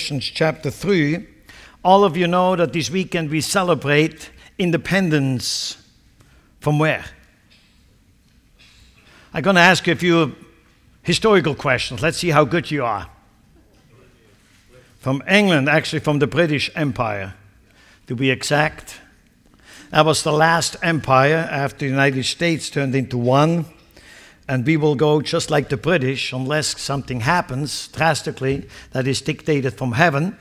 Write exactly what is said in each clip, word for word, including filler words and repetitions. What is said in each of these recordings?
Galatians chapter three. All of you know that this weekend we celebrate independence. From where? I'm going to ask you a few historical questions. Let's see how good you are. From England, actually from the British Empire, to be exact. That was the last empire after the United States turned into one. And we will go just like the British unless something happens drastically that is dictated from heaven.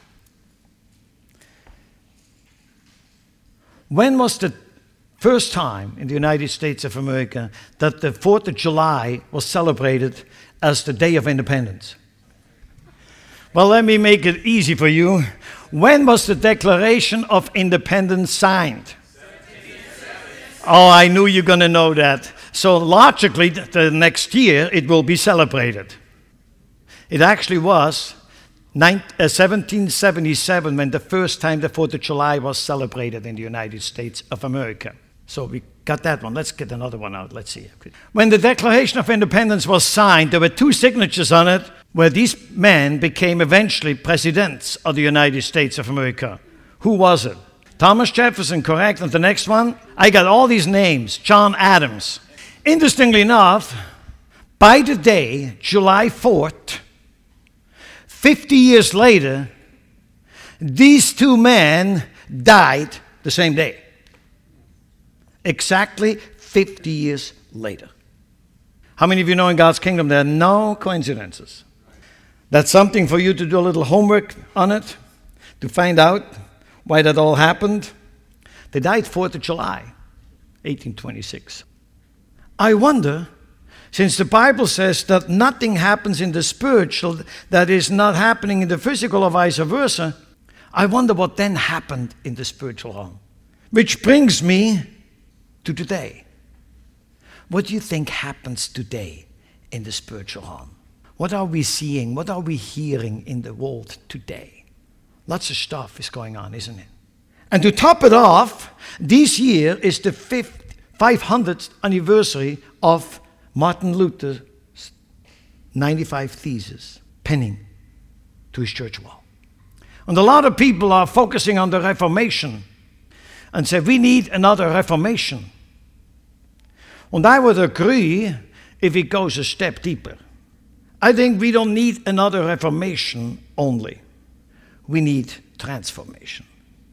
When was the first time in the United States of America that the fourth of July was celebrated as the Day of Independence? Well, let me make it easy for you. When was the Declaration of Independence signed? Oh, I knew you were going to know that. So logically, the next year it will be celebrated. It actually was seventeen seventy-seven when the first time the fourth of July was celebrated in the United States of America. So we got that one. Let's get another one out. Let's see. When the Declaration of Independence was signed, there were two signatures on it where these men became eventually presidents of the United States of America. Who was it? Thomas Jefferson, correct. And the next one? I got all these names. John Adams. Interestingly enough, by the day, July fourth, fifty years later, these two men died the same day. Exactly fifty years later. How many of you know in God's kingdom there are no coincidences? That's something for you to do a little homework on it, to find out why that all happened. They died fourth of July, eighteen twenty-six. I wonder, since the Bible says that nothing happens in the spiritual that is not happening in the physical or vice versa, I wonder what then happened in the spiritual realm. Which brings me to today. What do you think happens today in the spiritual realm? What are we seeing? What are we hearing in the world today? Lots of stuff is going on, isn't it? And to top it off, this year is the fifth five hundredth anniversary of Martin Luther's ninety-five Theses penning to his church wall. And a lot of people are focusing on the Reformation and say, we need another Reformation. And I would agree if it goes a step deeper. I think we don't need another Reformation only. We need transformation.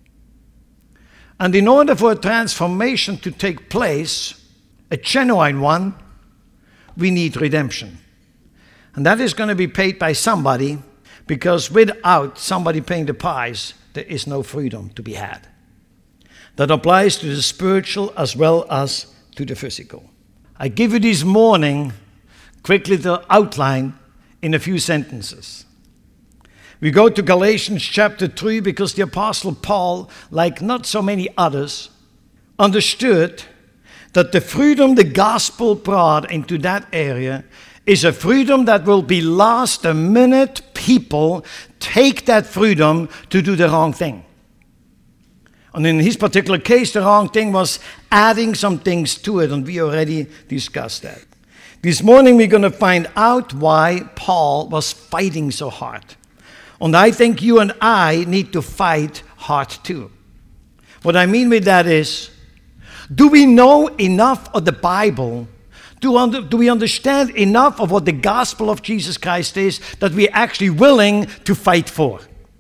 And in order for a transformation to take place, a genuine one, we need redemption. And that is going to be paid by somebody, because without somebody paying the price, there is no freedom to be had. That applies to the spiritual as well as to the physical. I give you this morning quickly the outline in a few sentences. We go to Galatians chapter three because the Apostle Paul, like not so many others, understood that the freedom the gospel brought into that area is a freedom that will be lost the minute people take that freedom to do the wrong thing. And in his particular case, the wrong thing was adding some things to it, and we already discussed that. This morning we're going to find out why Paul was fighting so hard. And I think you and I need to fight hard too. What I mean with that is, do we know enough of the Bible? Do, under, do we understand enough of what the gospel of Jesus Christ is that we're actually willing to fight for?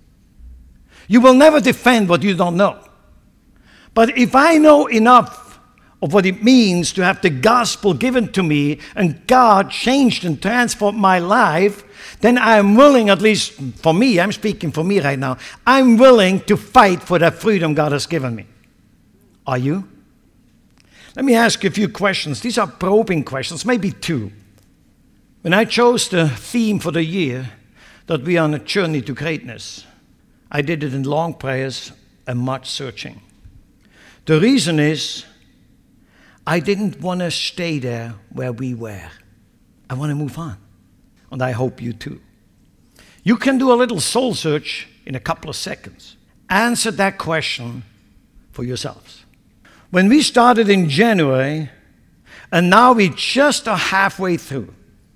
You will never defend what you don't know. But if I know enough of what it means to have the gospel given to me and God changed and transformed my life, then I'm willing, at least for me, I'm speaking for me right now, I'm willing to fight for that freedom God has given me. Are you? Let me ask you a few questions. These are probing questions, maybe two. When I chose the theme for the year, that we are on a journey to greatness, I did it in long prayers and much searching. The reason is, I didn't want to stay there where we were. I want to move on. And I hope you too. You can do a little soul search in a couple of seconds. Answer that question for yourselves. When we started in January, and now we just are halfway through,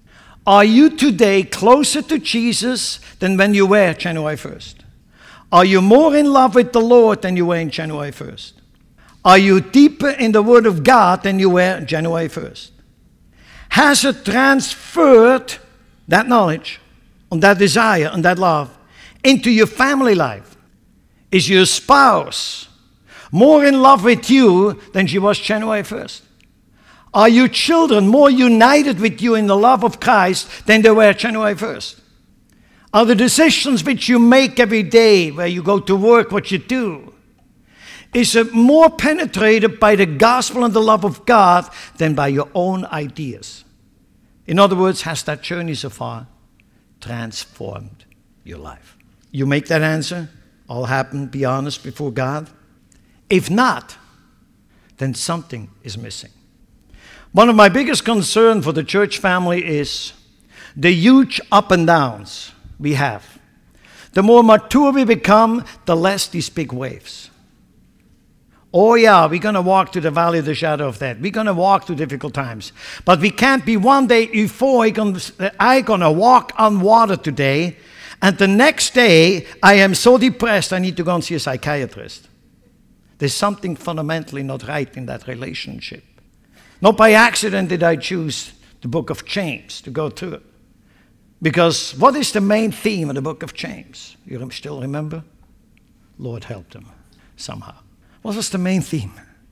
Are you today closer to Jesus than when you were January first? Are you more in love with the Lord than you were in January first? Are you deeper in the Word of God than you were January first? Has it transferred that knowledge and that desire and that love into your family life? Is your spouse more in love with you than she was January first? Are your children more united with you in the love of Christ than they were January first? Are the decisions which you make every day, where you go to work, what you do, is it more penetrated by the gospel and the love of God than by your own ideas? In other words, has that journey so far transformed your life? You make that answer, all happen, be honest before God. If not, then something is missing. One of my biggest concerns for the church family is the huge up and downs we have. The more mature we become, the less these big waves. Oh yeah, we're going to walk through the valley of the shadow of death. We're going to walk through difficult times. But we can't be one day euphoric. I'm going to walk on water today, and the next day I am so depressed I need to go and see a psychiatrist. There's something fundamentally not right in that relationship. Not by accident did I choose the book of James to go through it. Because what is the main theme of the book of James? You still remember? Lord help them somehow. What was the main theme?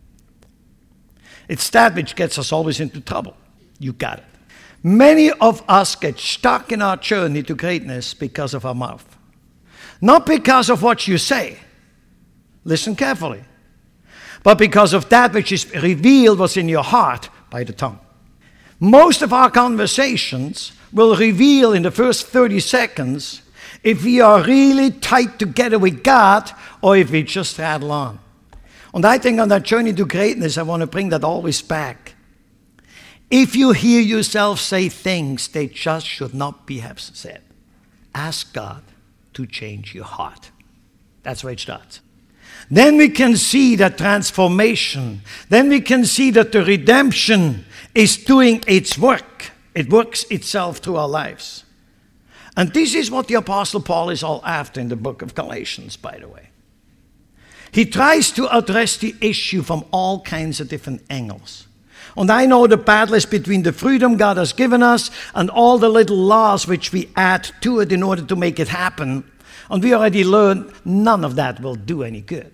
It's that which gets us always into trouble. You got it. Many of us get stuck in our journey to greatness because of our mouth. Not because of what you say. Listen carefully. But because of that which is revealed what's in your heart by the tongue. Most of our conversations will reveal in the first thirty seconds if we are really tight together with God or if we just rattle on. And I think on that journey to greatness, I want to bring that always back. If you hear yourself say things they just should not be have said, ask God to change your heart. That's where it starts. Then we can see that transformation. Then we can see that the redemption is doing its work. It works itself through our lives. And this is what the Apostle Paul is all after in the book of Galatians, by the way. He tries to address the issue from all kinds of different angles. And I know the battle is between the freedom God has given us and all the little laws which we add to it in order to make it happen. And we already learned none of that will do any good.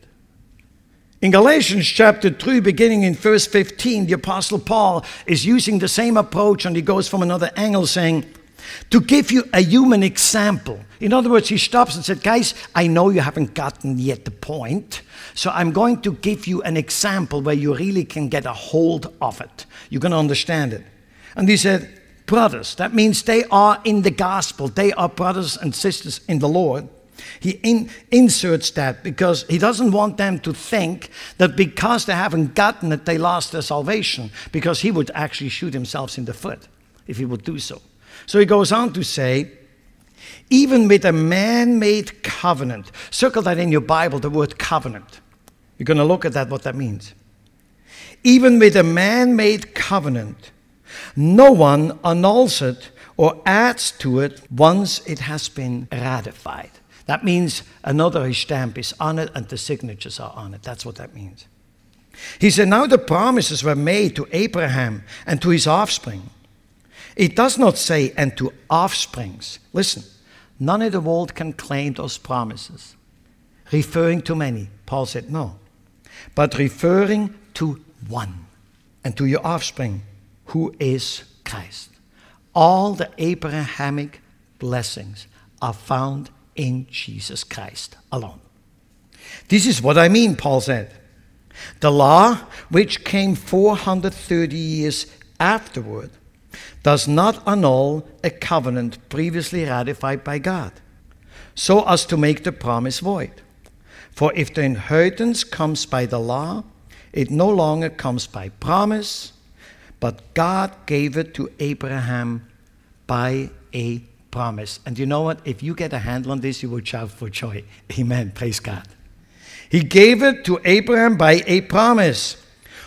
In Galatians chapter three, beginning in verse fifteen, the Apostle Paul is using the same approach, and he goes from another angle saying, to give you a human example. In other words, he stops and said, guys, I know you haven't gotten yet the point, so I'm going to give you an example where you really can get a hold of it. You're going to understand it. And he said, brothers, that means they are in the gospel. They are brothers and sisters in the Lord. He in, inserts that because he doesn't want them to think that because they haven't gotten it, they lost their salvation, because he would actually shoot himself in the foot if he would do so. So he goes on to say, even with a man-made covenant, circle that in your Bible, the word covenant. You're going to look at that, what that means. Even with a man-made covenant, no one annuls it or adds to it once it has been ratified. That means another stamp is on it and the signatures are on it. That's what that means. He said, now the promises were made to Abraham and to his offspring. It does not say, and to offsprings. Listen, none in the world can claim those promises. Referring to many. Paul said, no. But referring to one, and to your offspring, who is Christ. All the Abrahamic blessings are found in Jesus Christ alone. This is what I mean, Paul said. The law, which came four hundred thirty years afterward, does not annul a covenant previously ratified by God, so as to make the promise void. For if the inheritance comes by the law, it no longer comes by promise, but God gave it to Abraham by a promise. And you know what? If you get a handle on this, you will shout for joy. Amen. Praise God. He gave it to Abraham by a promise.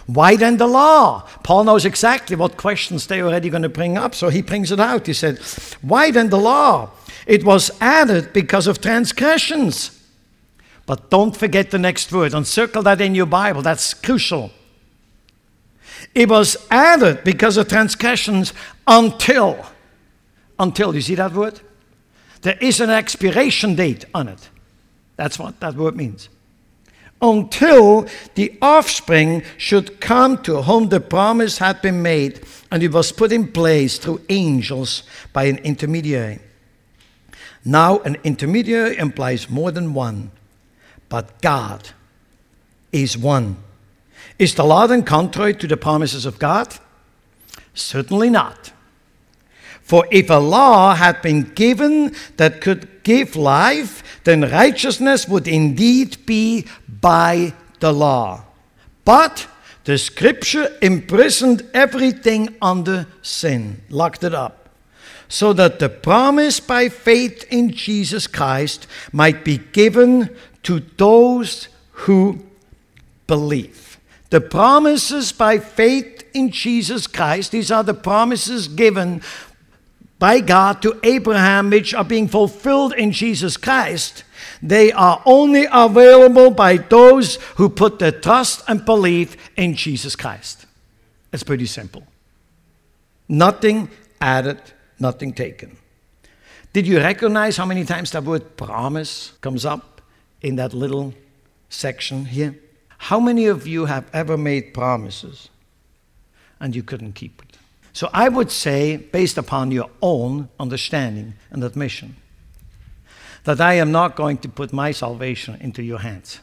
Why then the law? Paul knows exactly what questions they're already going to bring up, so he brings it out. He said, why then the law? It was added because of transgressions. But don't forget the next word, and circle that in your Bible. That's crucial. It was added because of transgressions until. Until, you see that word? There is an expiration date on it. That's what that word means. Until the offspring should come to whom the promise had been made, and it was put in place through angels by an intermediary. Now, an intermediary implies more than one, but God is one. Is the law then contrary to the promises of God? Certainly not. For if a law had been given that could give life, then righteousness would indeed be by the law. But the Scripture imprisoned everything under sin, locked it up, so that the promise by faith in Jesus Christ might be given to those who believe. The promises by faith in Jesus Christ, these are the promises given by God to Abraham, which are being fulfilled in Jesus Christ. They are only available by those who put their trust and belief in Jesus Christ. It's pretty simple. Nothing added, nothing taken. Did you recognize how many times that word promise comes up in that little section here? How many of you have ever made promises and you couldn't keep it? So I would say, based upon your own understanding and admission, that I am not going to put my salvation into your hands.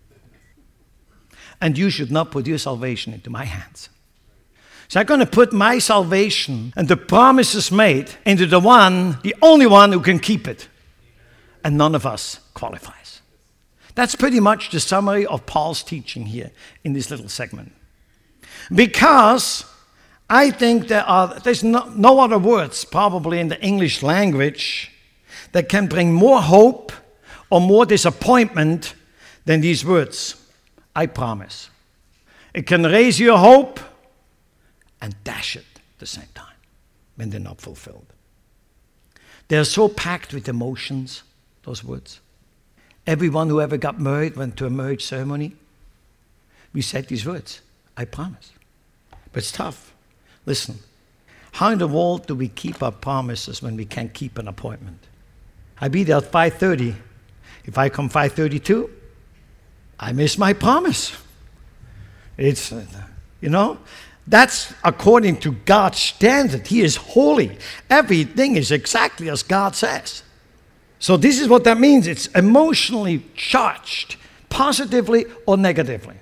And you should not put your salvation into my hands. So I'm going to put my salvation and the promises made into the one, the only one who can keep it. And none of us qualifies. That's pretty much the summary of Paul's teaching here in this little segment. Because I think there are, there's no, no other words probably in the English language that can bring more hope or more disappointment than these words, I promise. It can raise your hope and dash it at the same time when they're not fulfilled. They're so packed with emotions, those words. Everyone who ever got married went to a marriage ceremony. We said these words, I promise. But it's tough. Listen, how in the world do we keep our promises when we can't keep an appointment? I be there at five thirty. If I come five thirty-two, I miss my promise. It's, uh, you know, that's according to God's standard. He is holy. Everything is exactly as God says. So this is what that means. It's emotionally charged, positively or negatively.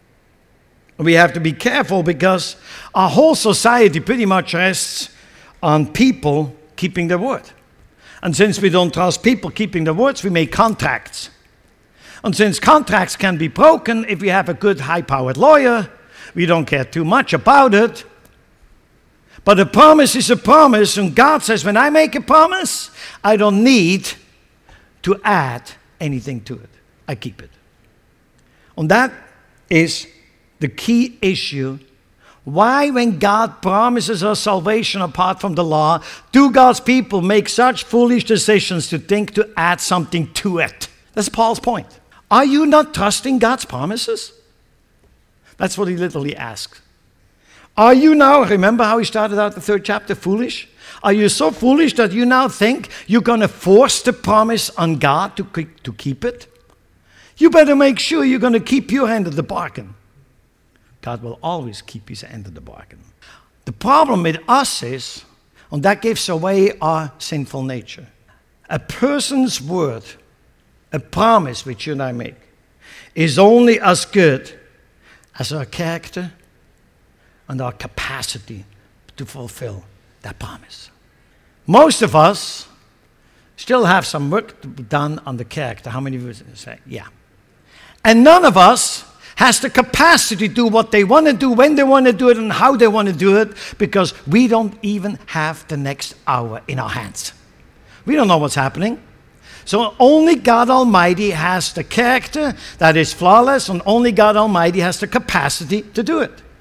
We have to be careful because our whole society pretty much rests on people keeping their word. And since we don't trust people keeping their words, we make contracts. And since contracts can be broken, if we have a good high-powered lawyer, we don't care too much about it. But a promise is a promise, and God says, when I make a promise, I don't need to add anything to it. I keep it. And that is the key issue. Why, when God promises us salvation apart from the law, do God's people make such foolish decisions to think to add something to it? That's Paul's point. Are you not trusting God's promises? That's what he literally asks. Are you now, remember how he started out the third chapter, foolish? Are you so foolish that you now think you're going to force the promise on God to, to keep it? You better make sure you're going to keep your end of the bargain. God will always keep his end of the bargain. The problem with us is, and that gives away our sinful nature, a person's word, a promise which you and I make, is only as good as our character and our capacity to fulfill that promise. Most of us still have some work to be done on the character. How many of you say, yeah? And none of us has the capacity to do what they want to do, when they want to do it, and how they want to do it, because we don't even have the next hour in our hands. We don't know what's happening. So only God Almighty has the character that is flawless, and only God Almighty has the capacity to do it.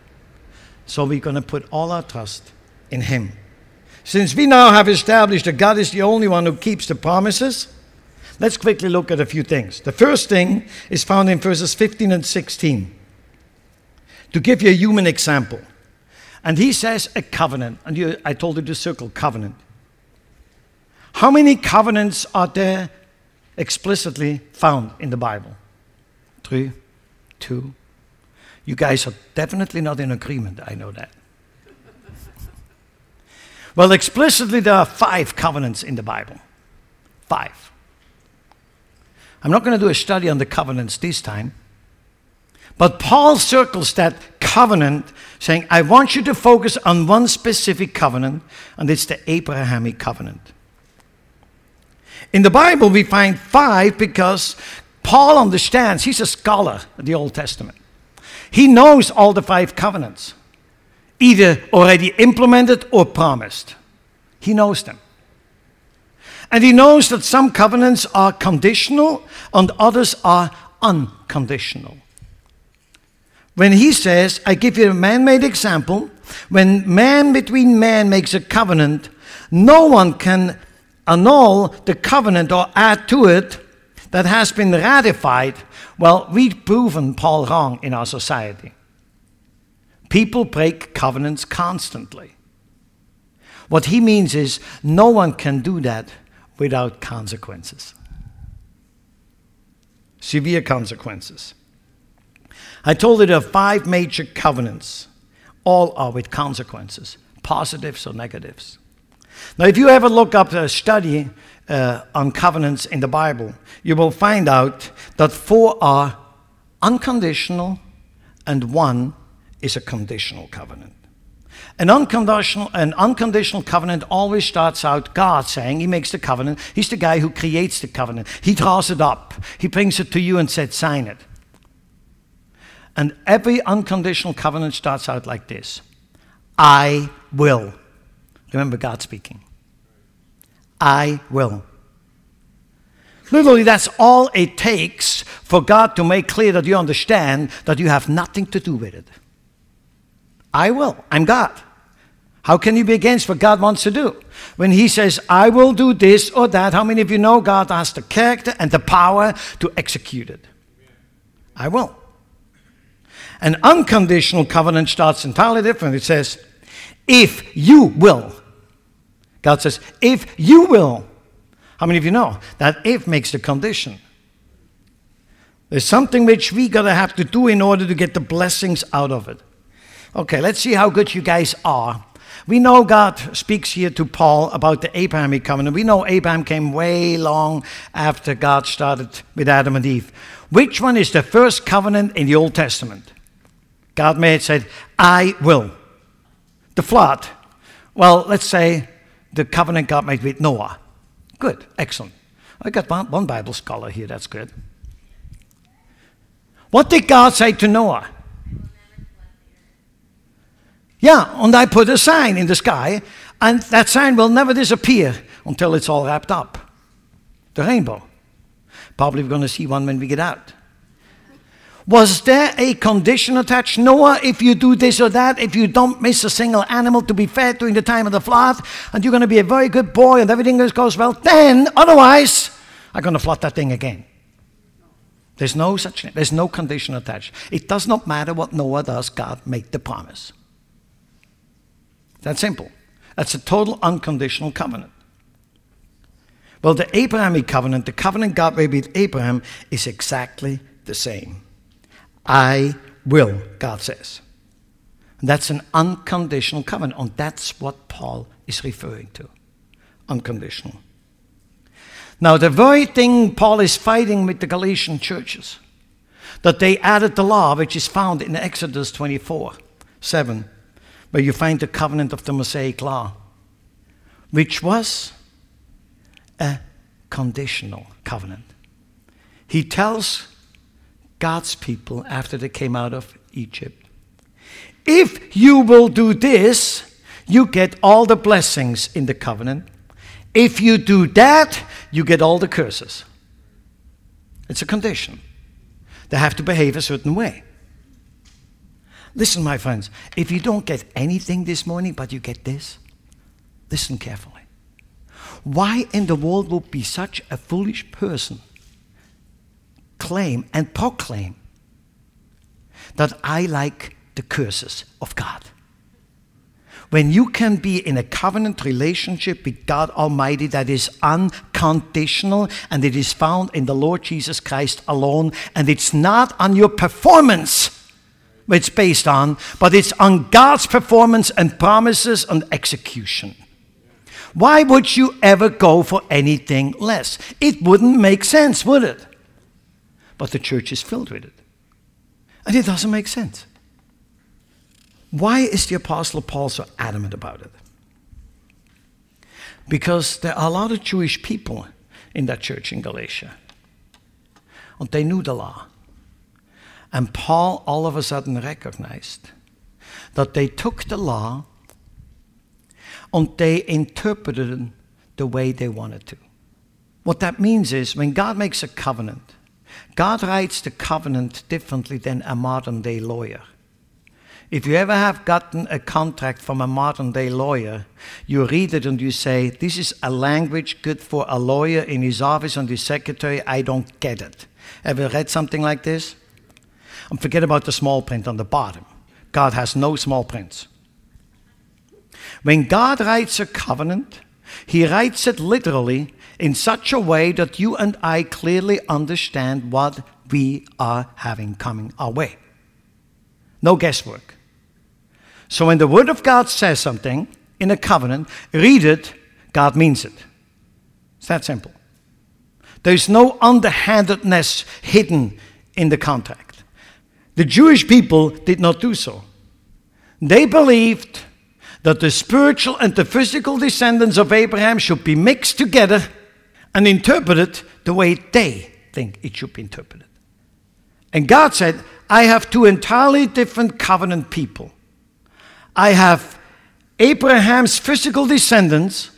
So we're going to put all our trust in him. Since we now have established that God is the only one who keeps the promises, let's quickly look at a few things. The first thing is found in verses fifteen and sixteen. To give you a human example. And he says a covenant. And you, I told you to circle covenant. How many covenants are there explicitly found in the Bible? Three, two. You guys are definitely not in agreement, I know that. Well, explicitly there are five covenants in the Bible. Five. I'm not going to do a study on the covenants this time. But Paul circles that covenant, saying, I want you to focus on one specific covenant, and it's the Abrahamic covenant. In the Bible, we find five because Paul understands, he's a scholar of the Old Testament. He knows all the five covenants, either already implemented or promised. He knows them. And he knows that some covenants are conditional and others are unconditional. When he says, I give you a man-made example, when man between man makes a covenant, no one can annul the covenant or add to it that has been ratified. Well, we've proven Paul wrong in our society. People break covenants constantly. What he means is no one can do that without consequences. Severe consequences. I told you there are five major covenants. All are with consequences, positives or negatives. Now, if you ever look up a study uh, on covenants in the Bible, you will find out that four are unconditional and one is a conditional covenant. An unconditional, an unconditional covenant always starts out God saying, he makes the covenant. He's the guy who creates the covenant. He draws it up. He brings it to you and says, sign it. And every unconditional covenant starts out like this. I will. Remember God speaking. I will. Literally, that's all it takes for God to make clear that you understand that you have nothing to do with it. I will. I'm God. How can you be against what God wants to do? When he says, I will do this or that, how many of you know God has the character and the power to execute it? I will. An unconditional covenant starts entirely different. It says, if you will. God says, if you will. How many of you know that if makes the condition? There's something which we gotta have to do in order to get the blessings out of it. Okay, let's see how good you guys are. We know God speaks here to Paul about the Abrahamic covenant. We know Abraham came way long after God started with Adam and Eve. Which one is the first covenant in the Old Testament? God made said, I will. The flood. Well, let's say the covenant God made with Noah. Good, excellent. I got one, one Bible scholar here, that's good. What did God say to Noah? Yeah, and I put a sign in the sky, and that sign will never disappear until it's all wrapped up. The rainbow. Probably we're going to see one when we get out. Was there a condition attached? Noah, if you do this or that, if you don't miss a single animal to be fed during the time of the flood, and you're going to be a very good boy and everything goes well, then, otherwise, I'm going to flood that thing again. There's no such thing. There's no condition attached. It does not matter what Noah does, God made the promise. That's simple. That's a total unconditional covenant. Well, the Abrahamic covenant, the covenant God made with Abraham, is exactly the same. I will, God says. And that's an unconditional covenant, and that's what Paul is referring to. Unconditional. Now, the very thing Paul is fighting with the Galatian churches, that they added the law, which is found in Exodus twenty-four, seven, where you find the covenant of the Mosaic law, which was a conditional covenant. He tells God's people after they came out of Egypt, if you will do this, you get all the blessings in the covenant. If you do that, you get all the curses. It's a condition. They have to behave a certain way. Listen, my friends, if you don't get anything this morning, but you get this, listen carefully. Why in the world would be such a foolish person claim and proclaim that I like the curses of God? When you can be in a covenant relationship with God Almighty that is unconditional, and it is found in the Lord Jesus Christ alone, and it's not on your performance it's based on, but it's on God's performance and promises and execution. Why would you ever go for anything less? It wouldn't make sense, would it? But the church is filled with it. And it doesn't make sense. Why is the Apostle Paul so adamant about it? Because there are a lot of Jewish people in that church in Galatia. And they knew the law. And Paul all of a sudden recognized that they took the law and they interpreted it the way they wanted to. What that means is when God makes a covenant, God writes the covenant differently than a modern day lawyer. If you ever have gotten a contract from a modern day lawyer, you read it and you say, this is a language good for a lawyer in his office and his secretary. I don't get it. Ever read something like this? And forget about the small print on the bottom. God has no small prints. When God writes a covenant, he writes it literally in such a way that you and I clearly understand what we are having coming our way. No guesswork. So when the Word of God says something in a covenant, read it, God means it. It's that simple. There's no underhandedness hidden in the contract. The Jewish people did not do so. They believed that the spiritual and the physical descendants of Abraham should be mixed together and interpreted the way they think it should be interpreted. And God said, I have two entirely different covenant people. I have Abraham's physical descendants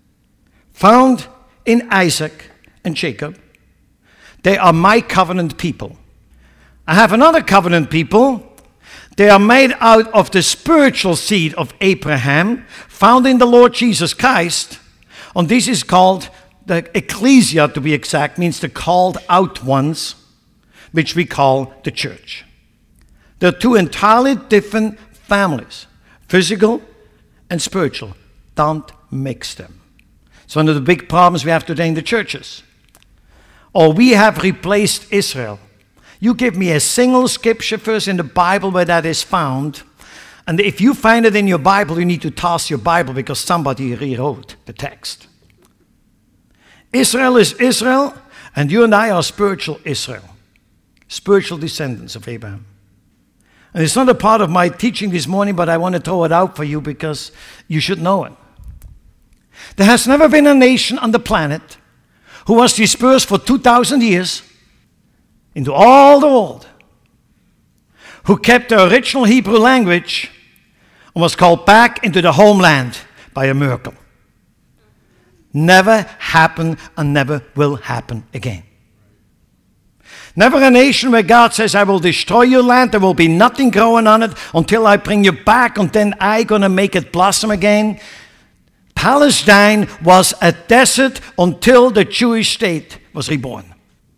found in Isaac and Jacob. They are my covenant people. I have another covenant people. They are made out of the spiritual seed of Abraham, found in the Lord Jesus Christ. And this is called the ecclesia, to be exact, means the called out ones, which we call the church. They're two entirely different families, physical and spiritual. Don't mix them. It's one of the big problems we have today in the churches. Or we have replaced Israel. You give me a single scripture verse in the Bible where that is found, and if you find it in your Bible, you need to toss your Bible because somebody rewrote the text. Israel is Israel, and you and I are spiritual Israel, spiritual descendants of Abraham. And it's not a part of my teaching this morning, but I want to throw it out for you because you should know it. There has never been a nation on the planet who was dispersed for two thousand years into all the world, who kept the original Hebrew language and was called back into the homeland by a miracle. Never happened and never will happen again. Never a nation where God says, I will destroy your land, there will be nothing growing on it until I bring you back, and then I'm going to make it blossom again. Palestine was a desert until the Jewish state was reborn.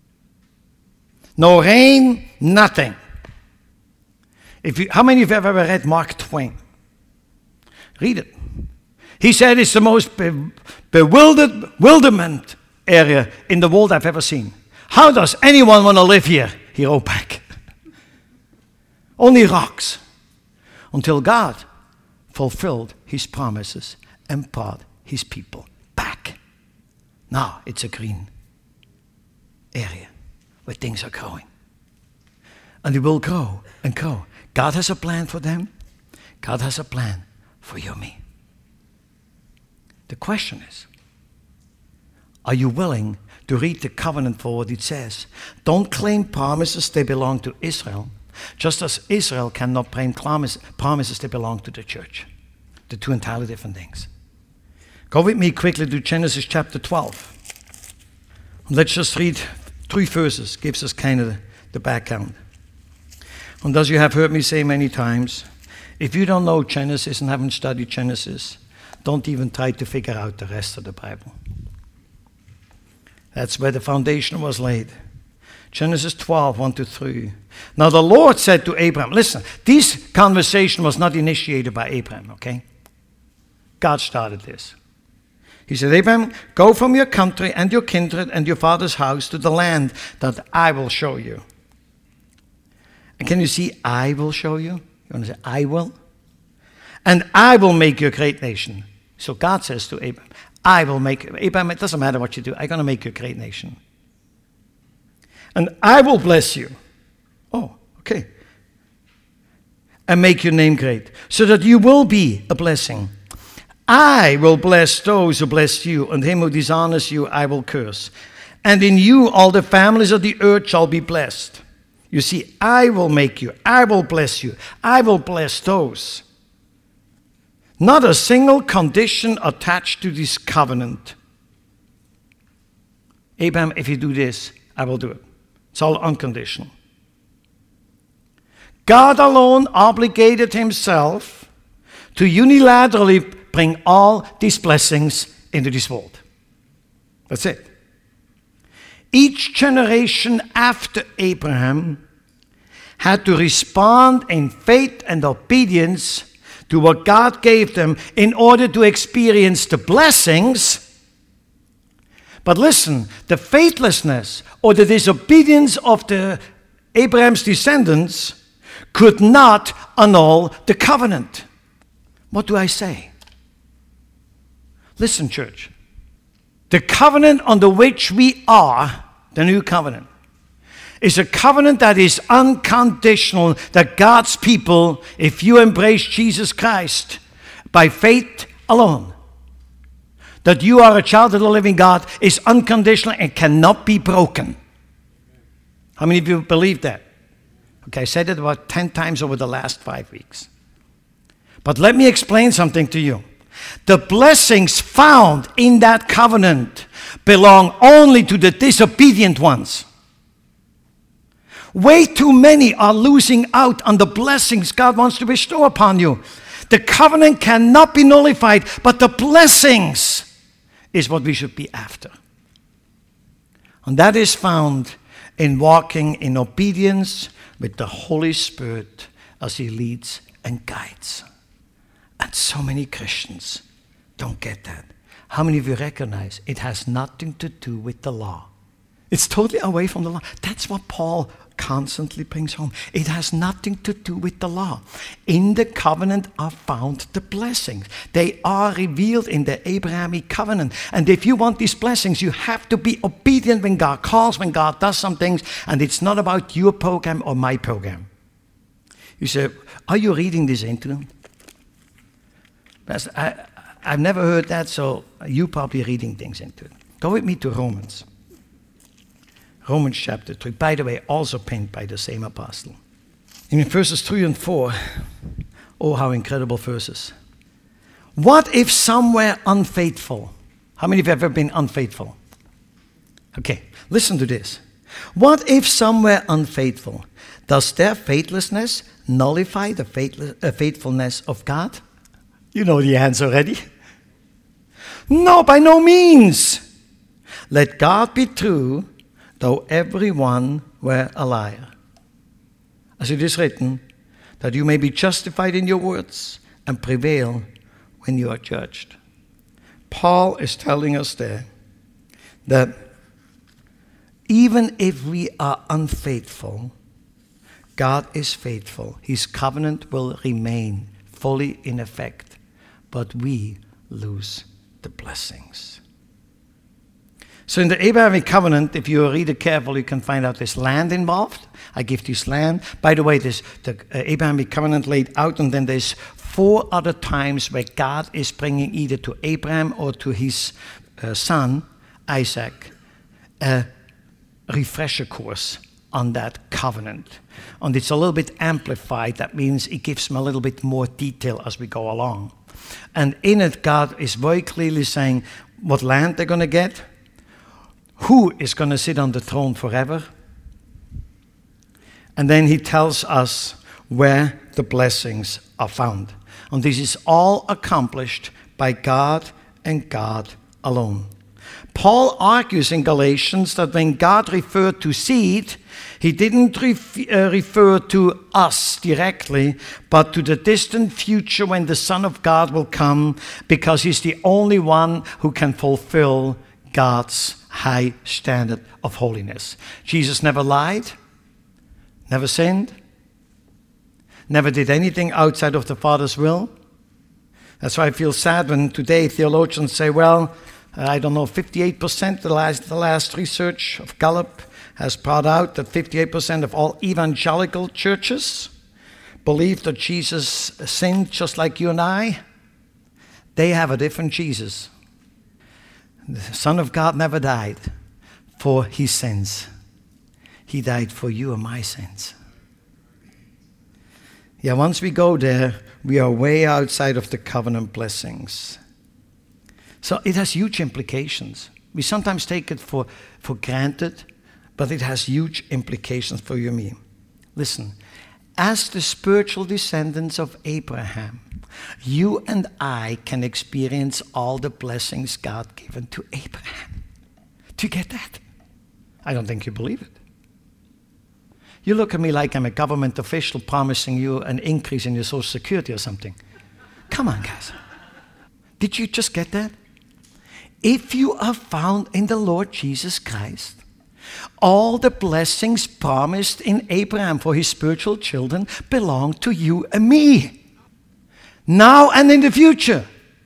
No rain, nothing. If you, how many of you have ever read Mark Twain? Read it. He said it's the most be, bewildered bewilderment area in the world I've ever seen. How does anyone want to live here? He wrote back. Only rocks. Until God fulfilled his promises and brought his people back. Now it's a green area where things are growing. And it will grow and grow. God has a plan for them. God has a plan for you and me. The question is, are you willing to read the covenant for what it says? Don't claim promises they belong to Israel, just as Israel cannot claim promises they belong to the church. They're two entirely different things. Go with me quickly to Genesis chapter twelve. And let's just read three verses, gives us kind of the, the background. And as you have heard me say many times, if you don't know Genesis and haven't studied Genesis, don't even try to figure out the rest of the Bible. That's where the foundation was laid. Genesis twelve, one to three. Now the Lord said to Abraham, listen, this conversation was not initiated by Abraham, okay? God started this. He said, Abraham, go from your country and your kindred and your father's house to the land that I will show you. And can you see, I will show you? You want to say, I will? And I will make you a great nation. So God says to Abraham, I will make, Abraham, it doesn't matter what you do, I'm going to make you a great nation. And I will bless you. Oh, okay. And make your name great, so that you will be a blessing. I will bless those who bless you, and him who dishonors you I will curse. And in you all the families of the earth shall be blessed. You see, I will make you, I will bless you, I will bless those. Not a single condition attached to this covenant. Abraham, if you do this, I will do it. It's all unconditional. God alone obligated himself to unilaterally bring all these blessings into this world. That's it. Each generation after Abraham had to respond in faith and obedience to what God gave them in order to experience the blessings. But listen, the faithlessness or the disobedience of the Abraham's descendants could not annul the covenant. What do I say? Listen, church. The covenant under which we are, the new covenant, is a covenant that is unconditional, that God's people, if you embrace Jesus Christ by faith alone, that you are a child of the living God, is unconditional and cannot be broken. How many of you believe that? Okay, I said it about ten times over the last five weeks. But let me explain something to you. The blessings found in that covenant belong only to the disobedient ones. Way too many are losing out on the blessings God wants to bestow upon you. The covenant cannot be nullified, but the blessings is what we should be after. And that is found in walking in obedience with the Holy Spirit as He leads and guides. And so many Christians don't get that. How many of you recognize it has nothing to do with the law? It's totally away from the law. That's what Paul constantly brings home. It has nothing to do with the law. In the covenant are found the blessings. They are revealed in the Abrahamic covenant. And if you want these blessings, you have to be obedient when God calls, when God does some things. And it's not about your program or my program. You say, are you reading this into them? I, I've never heard that, so you're probably reading things into it. Go with me to Romans. Romans chapter three. By the way, also penned by the same apostle. In verses three and four, oh, how incredible verses. What if some were unfaithful? How many of you have ever been unfaithful? Okay, listen to this. What if some were unfaithful? Does their faithlessness nullify the faithless, uh, faithfulness of God? You know the answer already. No, by no means. Let God be true, though everyone were a liar. As it is written, that you may be justified in your words and prevail when you are judged. Paul is telling us there that even if we are unfaithful, God is faithful. His covenant will remain fully in effect. But we lose the blessings. So in the Abrahamic covenant, if you read it carefully, you can find out there's land involved. I give this land. By the way, this the Abrahamic covenant laid out, and then there's four other times where God is bringing either to Abraham or to his uh, son, Isaac, a refresher course on that covenant. And it's a little bit amplified. That means it gives them a little bit more detail as we go along. And in it, God is very clearly saying what land they're going to get, who is going to sit on the throne forever, And then he tells us where the blessings are found. And this is all accomplished by God and God alone. Paul argues in Galatians that when God referred to seed, he didn't ref- uh, refer to us directly, but to the distant future when the Son of God will come, because he's the only one who can fulfill God's high standard of holiness. Jesus never lied, never sinned, never did anything outside of the Father's will. That's why I feel sad when today theologians say, well, I don't know, fifty-eight percent, the last, the last research of Gallup has brought out that fifty-eight percent of all evangelical churches believe that Jesus sinned just like you and I. They have a different Jesus. The Son of God never died for his sins. He died for you and my sins. Yeah, once we go there, we are way outside of the covenant blessings. So it has huge implications. We sometimes take it for, for granted, but it has huge implications for you and me. Listen, as the spiritual descendants of Abraham, you and I can experience all the blessings God given to Abraham. Do you get that? I don't think you believe it. You look at me like I'm a government official promising you an increase in your Social Security or something. Come on, guys. Did you just get that? If you are found in the Lord Jesus Christ, all the blessings promised in Abraham for his spiritual children belong to you and me, now and in the future.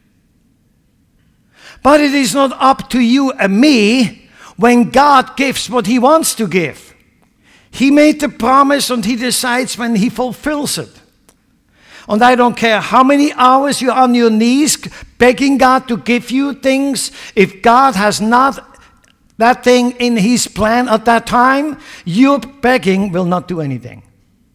But it is not up to you and me when God gives what he wants to give. He made the promise and he decides when he fulfills it. And I don't care how many hours you're on your knees begging God to give you things, if God has not that thing in his plan at that time, your begging will not do anything.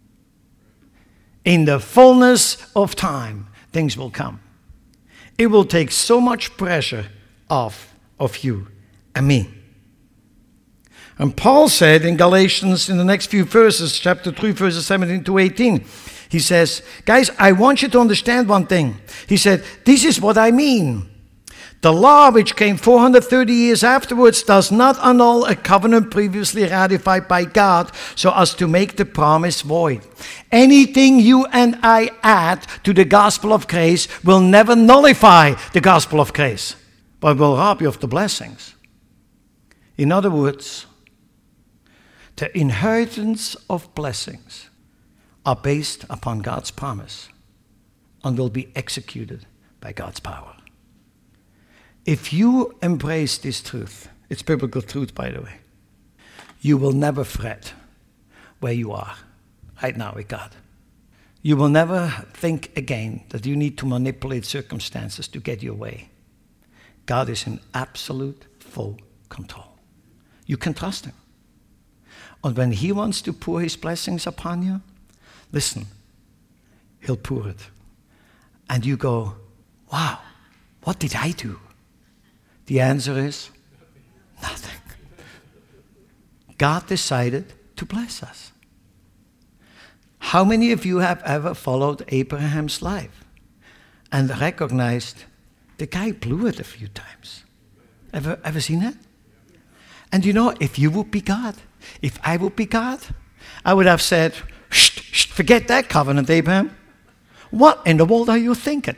In the fullness of time, things will come. It will take so much pressure off of you and me. And Paul said in Galatians, in the next few verses, chapter three, verses seventeen to eighteen, he says, guys, I want you to understand one thing. He said, this is what I mean. The law, which came four hundred thirty years afterwards, does not annul a covenant previously ratified by God so as to make the promise void. Anything you and I add to the gospel of grace will never nullify the gospel of grace, but will rob you of the blessings. In other words, the inheritance of blessings are based upon God's promise and will be executed by God's power. If you embrace this truth, it's biblical truth, by the way, you will never fret where you are right now with God. You will never think again that you need to manipulate circumstances to get your way. God is in absolute full control. You can trust him. And when he wants to pour his blessings upon you, listen, he'll pour it. And you go, wow, what did I do? The answer is nothing. God decided to bless us. How many of you have ever followed Abraham's life and recognized the guy blew it a few times? Ever, ever seen that? And you know, if you would be God, if I would be God, I would have said, shh, shh, forget that covenant, Abraham. What in the world are you thinking?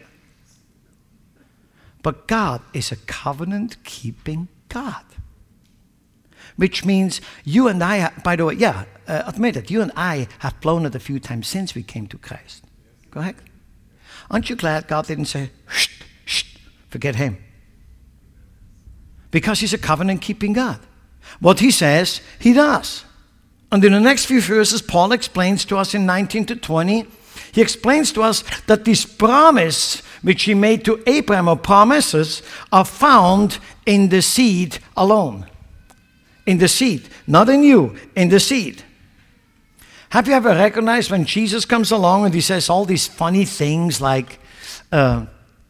But God is a covenant-keeping God. Which means you and I, by the way, yeah, uh, admit it, you and I have blown it a few times since we came to Christ. Go ahead. Aren't you glad God didn't say, shh, shh, forget him? Because he's a covenant-keeping God. What he says, he does. And in the next few verses, Paul explains to us in nineteen to twenty, he explains to us that this promise which he made to Abraham, or promises, are found in the seed alone. In the seed. Not in you, in the seed. Have you ever recognized when Jesus comes along and he says all these funny things like, uh,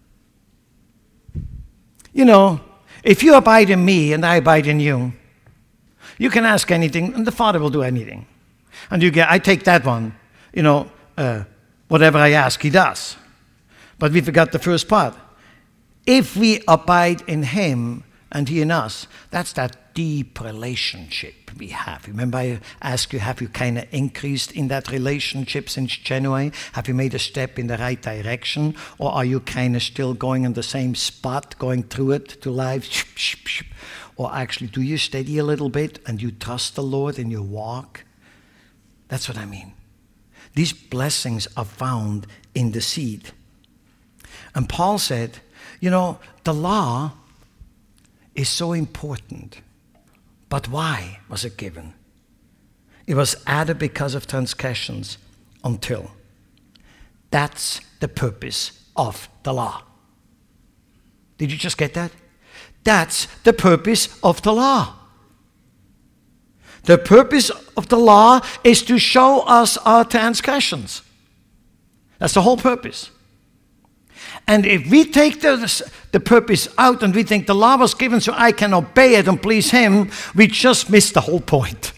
you know, if you abide in me and I abide in you, you can ask anything and the Father will do anything. And you get, I take that one, you know, uh, whatever I ask, he does. But we forgot the first part. If we abide in him and he in us, that's that deep relationship we have. Remember I asked you, have you kind of increased in that relationship since January? Have you made a step in the right direction? Or are you kind of still going in the same spot, going through it to life? Or actually, do you steady a little bit and you trust the Lord in your walk? That's what I mean. These blessings are found in the seed. And Paul said, you know, the law is so important. But why was it given? It was added because of transgressions until. That's the purpose of the law. Did you just get that? That's the purpose of the law. The purpose of the law is to show us our transgressions. That's the whole purpose. And if we take the, the purpose out and we think the law was given so I can obey it and please him, we just missed the whole point.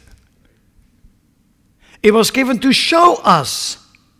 It was given to show us.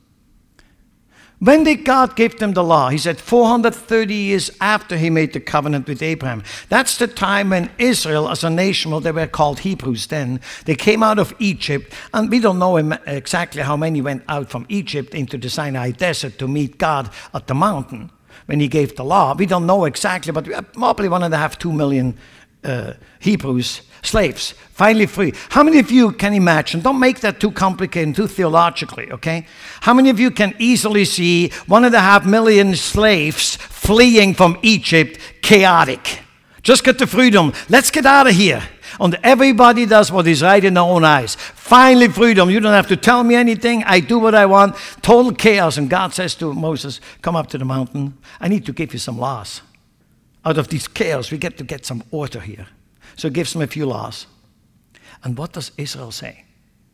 When did God give them the law? He said four hundred thirty years after he made the covenant with Abraham. That's the time when Israel as a nation, well, they were called Hebrews then, they came out of Egypt, and we don't know exactly how many went out from Egypt into the Sinai desert to meet God at the mountain when he gave the law. We don't know exactly, but probably one and a half, two million uh, Hebrews, slaves, finally free. How many of you can imagine, don't make that too complicated, too theologically, okay? How many of you can easily see one and a half million slaves fleeing from Egypt, chaotic? Just get the freedom. Let's get out of here. And everybody does what is right in their own eyes. Finally freedom. You don't have to tell me anything. I do what I want. Total chaos. And God says to Moses, come up to the mountain. I need to give you some laws. Out of this chaos, we get to get some order here. So he gives them a few laws. And what does Israel say?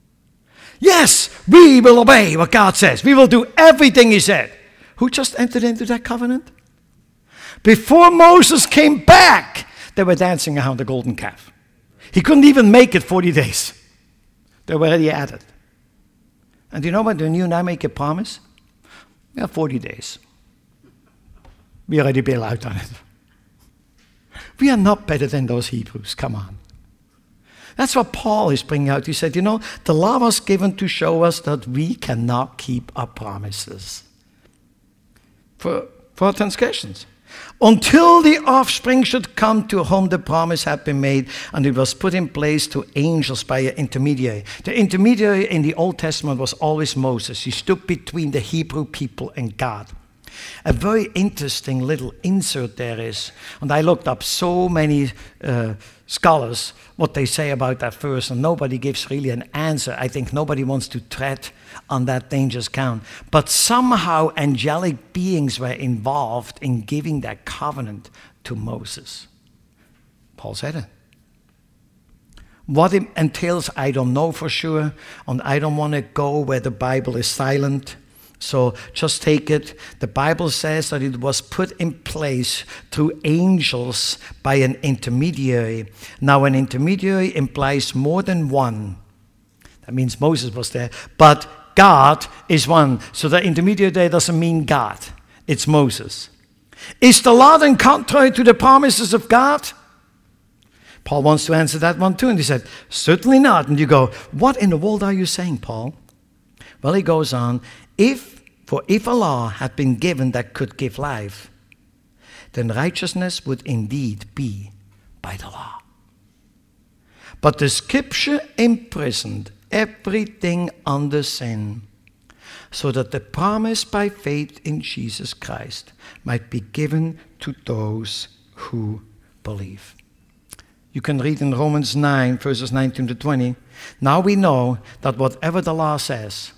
Yes, we will obey what God says. We will do everything he said. Who just entered into that covenant? Before Moses came back, they were dancing around the golden calf. He couldn't even make it forty days. They were already at it. And you know what? When you and I make a promise, we have forty days. We already bail out on it. We are not better than those Hebrews. Come on. That's what Paul is bringing out. He said, you know, the law was given to show us that we cannot keep our promises for, for our transgressions. Until the offspring should come to whom the promise had been made, and it was put in place to angels by an intermediary. The intermediary in the Old Testament was always Moses. He stood between the Hebrew people and God. A very interesting little insert there is, and I looked up so many uh, scholars, what they say about that verse, and nobody gives really an answer. I think nobody wants to tread on that dangerous ground. But somehow angelic beings were involved in giving that covenant to Moses. Paul said it. What it entails, I don't know for sure, and I don't want to go where the Bible is silent. So just take it. The Bible says that it was put in place through angels by an intermediary. Now, an intermediary implies more than one. That means Moses was there. But God is one. So the intermediary there doesn't mean God. It's Moses. Is the law then contrary to the promises of God? Paul wants to answer that one too. And he said, certainly not. And you go, what in the world are you saying, Paul? Well, he goes on, if, for if a law had been given that could give life, then righteousness would indeed be by the law. But the scripture imprisoned everything under sin, so that the promise by faith in Jesus Christ might be given to those who believe. You can read in Romans nine, verses nineteen to twenty. Now we know that whatever the law says,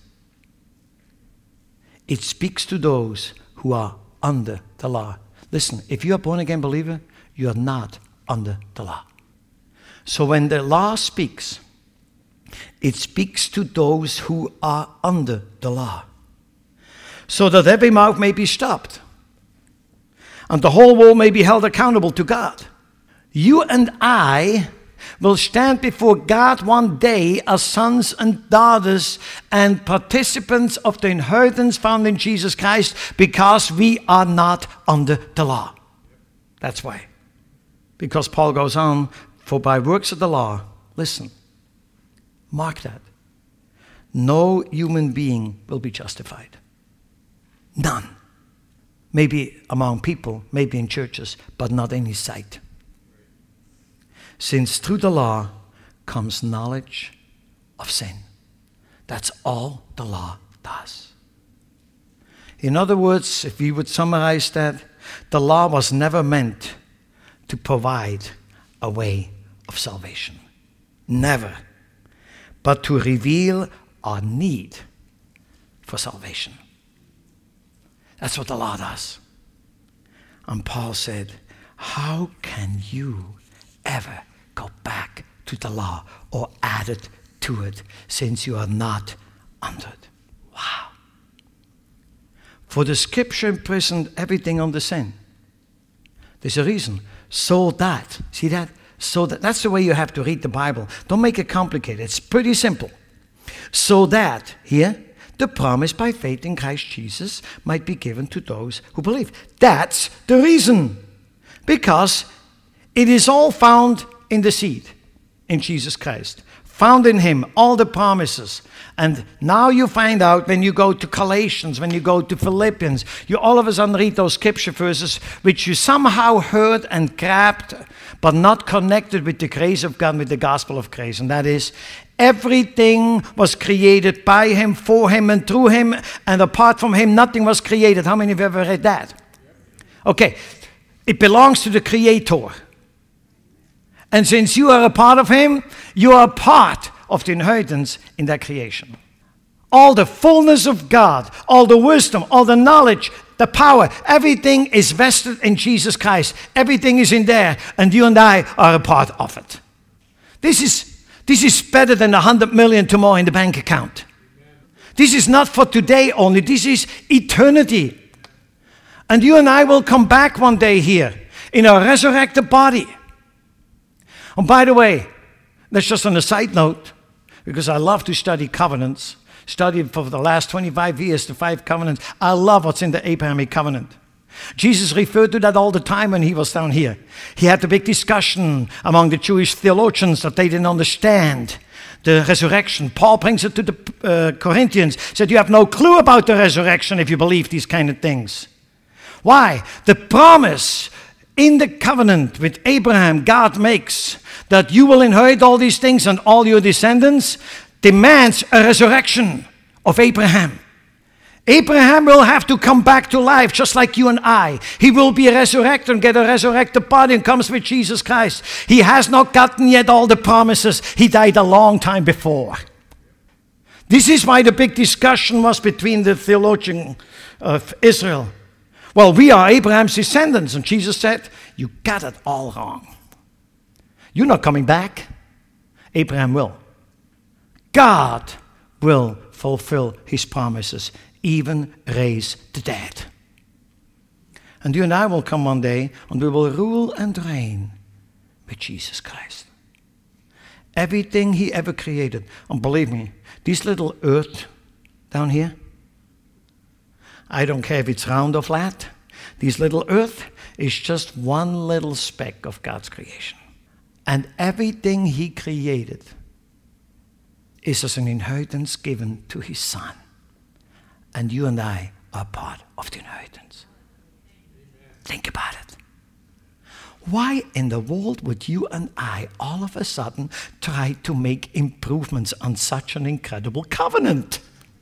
it speaks to those who are under the law. Listen, if you are a born-again believer, you are not under the law. So when the law speaks, it speaks to those who are under the law, so that every mouth may be stopped, and the whole world may be held accountable to God. You and I will stand before God one day as sons and daughters and participants of the inheritance found in Jesus Christ, because we are not under the law. That's why. Because Paul goes on, for by works of the law, listen, mark that, no human being will be justified. None. Maybe among people, maybe in churches, but not in his sight. Since through the law comes knowledge of sin. That's all the law does. In other words, if we would summarize that, the law was never meant to provide a way of salvation. Never. But to reveal our need for salvation. That's what the law does. And Paul said, how can you ever go back to the law or add it to it, since you are not under it? Wow. For the scripture imprisoned everything under sin. There's a reason. So that, see that? So that, that's the way you have to read the Bible. Don't make it complicated. It's pretty simple. So that, here, the promise by faith in Christ Jesus might be given to those who believe. That's the reason. Because it is all found in the seed, in Jesus Christ. Found in him, all the promises. And now you find out when you go to Galatians, when you go to Philippians, you all of a sudden read those scripture verses which you somehow heard and grabbed, but not connected with the grace of God, with the gospel of grace. And that is, everything was created by him, for him, and through him, and apart from him, nothing was created. How many of you have ever read that? Okay, it belongs to the Creator. And since you are a part of him, you are part of the inheritance in that creation. All the fullness of God, all the wisdom, all the knowledge, the power, everything is vested in Jesus Christ. Everything is in there, and you and I are a part of it. This is, this is better than a hundred million tomorrow in the bank account. This is not for today only. This is eternity. And you and I will come back one day here in a resurrected body. And by the way, that's just on a side note, because I love to study covenants. Studied for the last twenty-five years, the five covenants. I love what's in the Abrahamic covenant. Jesus referred to that all the time when he was down here. He had a big discussion among the Jewish theologians that they didn't understand the resurrection. Paul brings it to the uh, Corinthians, said you have no clue about the resurrection if you believe these kind of things. Why? The promise in the covenant with Abraham, God makes that you will inherit all these things and all your descendants, demands a resurrection of Abraham. Abraham will have to come back to life just like you and I. He will be resurrected and get a resurrected body and comes with Jesus Christ. He has not gotten yet all the promises. He died a long time before. This is why the big discussion was between the theologian of Israel. Well, we are Abraham's descendants. And Jesus said, you got it all wrong. You're not coming back. Abraham will. God will fulfill his promises, even raise the dead. And you and I will come one day and we will rule and reign with Jesus Christ. Everything he ever created. And believe me, this little earth down here, I don't care if it's round or flat. This little earth is just one little speck of God's creation. And everything he created is as an inheritance given to his son. And you and I are part of the inheritance. Amen. Think about it. Why in the world would you and I all of a sudden try to make improvements on such an incredible covenant?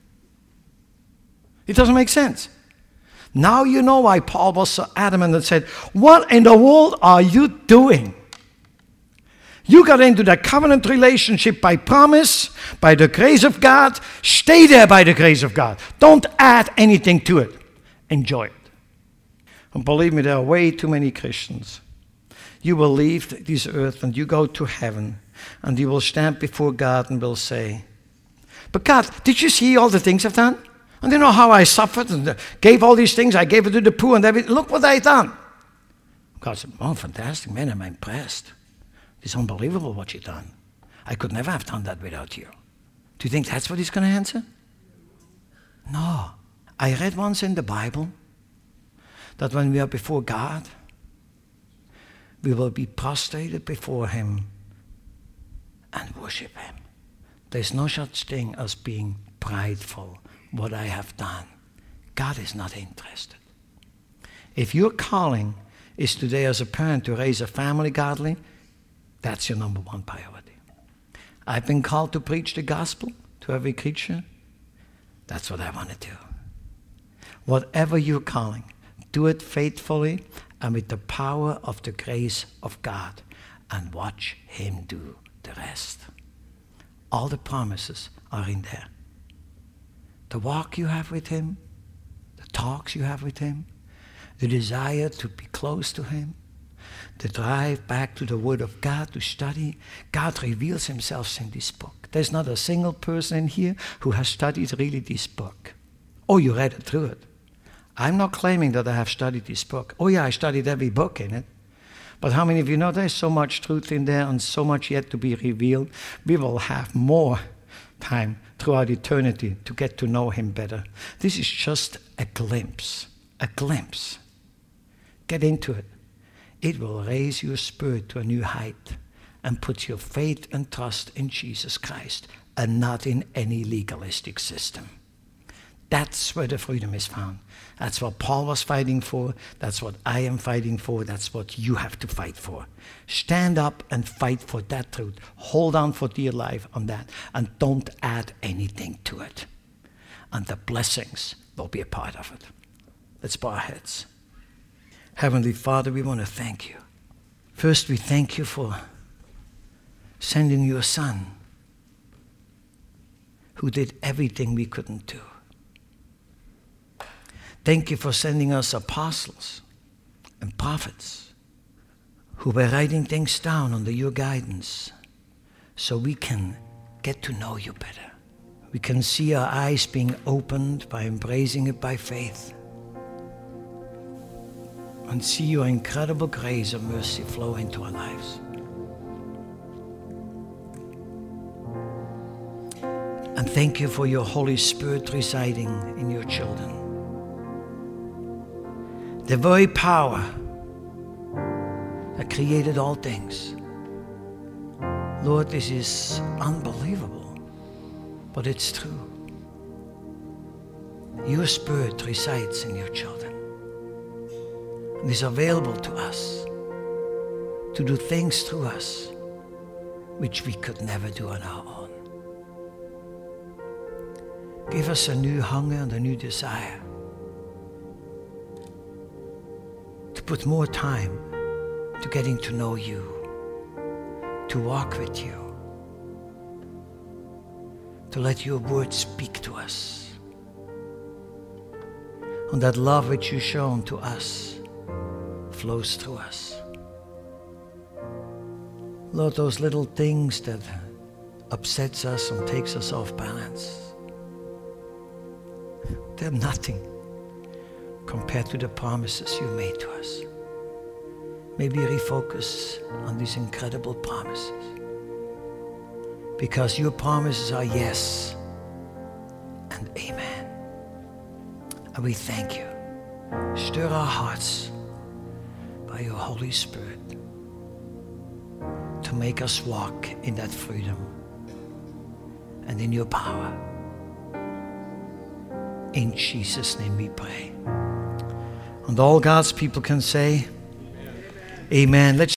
It doesn't make sense. Now you know why Paul was so adamant and said, what in the world are you doing? You got into that covenant relationship by promise, by the grace of God. Stay there by the grace of God. Don't add anything to it. Enjoy it. And believe me, there are way too many Christians. You will leave this earth and you go to heaven and you will stand before God and will say, but God, did you see all the things I've done? And you know how I suffered and gave all these things. I gave it to the poor and everything. Look what I've done. God said, oh, fantastic, man, I'm impressed. It's unbelievable what you've done. I could never have done that without you. Do you think that's what he's going to answer? No. I read once in the Bible that when we are before God, we will be prostrated before him and worship him. There's no such thing as being prideful, what I have done. God is not interested. If your calling is today as a parent to raise a family godly, that's your number one priority. I've been called to preach the gospel to every creature. That's what I want to do. Whatever your calling, do it faithfully and with the power of the grace of God, and watch him do the rest. All the promises are in there. The walk you have with him, the talks you have with him, the desire to be close to him, the drive back to the Word of God to study. God reveals himself in this book. There's not a single person in here who has studied really this book. Oh, you read it through it. I'm not claiming that I have studied this book. Oh yeah, I studied every book in it. But how many of you know there's so much truth in there and so much yet to be revealed? We will have more time throughout eternity to get to know him better. This is just a glimpse, a glimpse. Get into it. It will raise your spirit to a new height and put your faith and trust in Jesus Christ and not in any legalistic system. That's where the freedom is found. That's what Paul was fighting for. That's what I am fighting for. That's what you have to fight for. Stand up and fight for that truth. Hold on for dear life on that. And don't add anything to it. And the blessings will be a part of it. Let's bow our heads. Heavenly Father, we want to thank you. First, we thank you for sending your Son, who did everything we couldn't do. Thank you for sending us apostles and prophets who were writing things down under your guidance so we can get to know you better. We can see our eyes being opened by embracing it by faith and see your incredible grace and mercy flow into our lives. And thank you for your Holy Spirit residing in your children. The very power that created all things. Lord, this is unbelievable, but it's true. Your Spirit resides in your children and is available to us to do things through us which we could never do on our own. Give us a new hunger and a new desire to put more time to getting to know you, to walk with you, to let your word speak to us. And that love which you've shown to us flows through us. Lord, those little things that upsets us and takes us off balance, they're nothing compared to the promises you made to us. Maybe refocus on these incredible promises, because your promises are yes and amen. And we thank you. Stir our hearts by your Holy Spirit to make us walk in that freedom and in your power. In Jesus' name we pray. And all God's people can say, amen. Amen. Let's